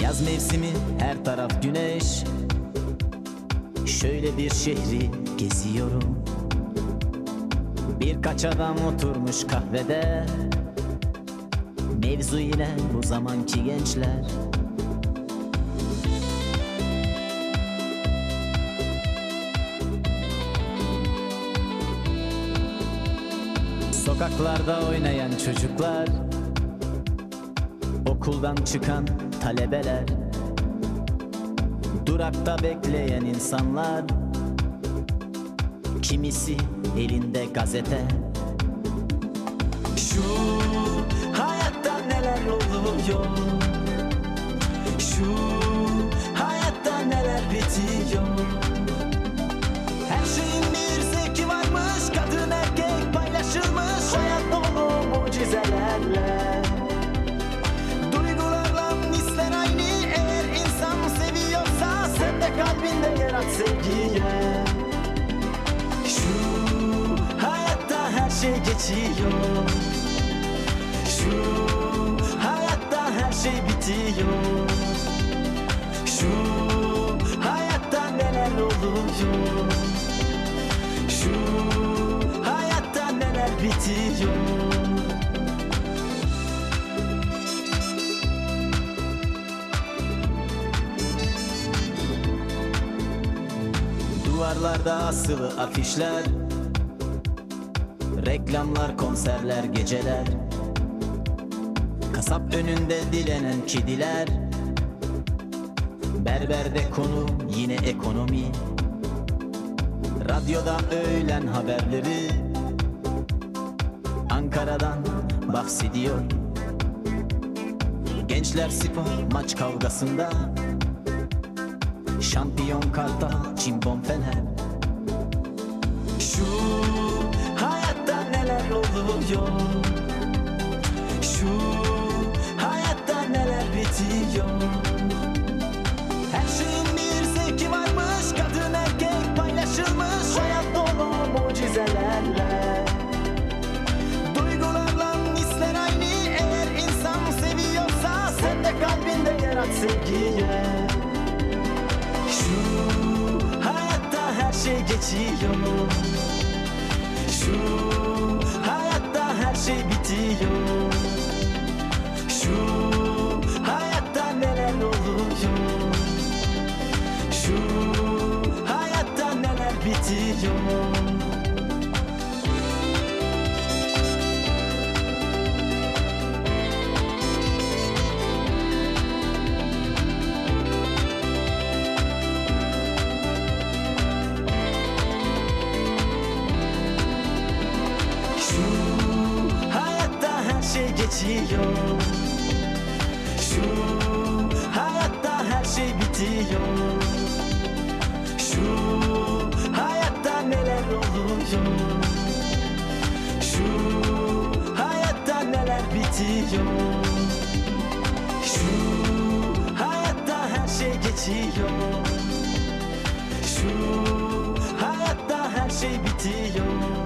Yaz mevsimi, her taraf güneş. Şöyle bir şehri geziyorum. Birkaç adam oturmuş kahvede. Mevzu yine bu zamanki gençler. Sokaklarda oynayan çocuklar, okuldan çıkan talebeler, durakta bekleyen insanlar, kimisi elinde gazete. Şu hayatta neler oluyor, şu hayatta neler bitiyor. Her şeyin bir zevki varmış, kadın erkek paylaşılmış, hayat dolu mucizelerle. Duygularla hisler aynı, eğer insan seviyorsa sen de kalbinde yer aç sevgiye. Şu hayatta her şey geçiyor, şu hayatta her şey bitiyor. Şu hayatta neler oluyor, şu hayatta neler bitiyor. Duvarlarda asılı afişler, reklamlar, konserler, geceler. Kasap önünde dilenen kediler, berberde konu yine ekonomi. Radyoda öğlen haberleri, Ankara'dan bahsediyor. Gençler spor maç kavgasında, şampiyon Kartal, Cimbom Fener. Şu hayatta neler oluyor, şu hayatta neler bitiyor. Her şeyin bir zevki varmış, kadın erkek paylaşılmış, hayat dolu mucizelerle. Duygularla hisler aynı, eğer insan seviyorsa sen de kalbinde yer aç sevgiye. Şu hayatta her şey geçiyor, şu hayatta her şey bitiyor. Şu hayatta neler oluyor, şu hayatta neler bitiyor. Geçiyor, şu hayatta her şey bitiyor. Şu hayatta neler oluyor, şu hayatta neler bitiyor. Şu hayatta her şey geçiyor, şu hayatta her şey bitiyor.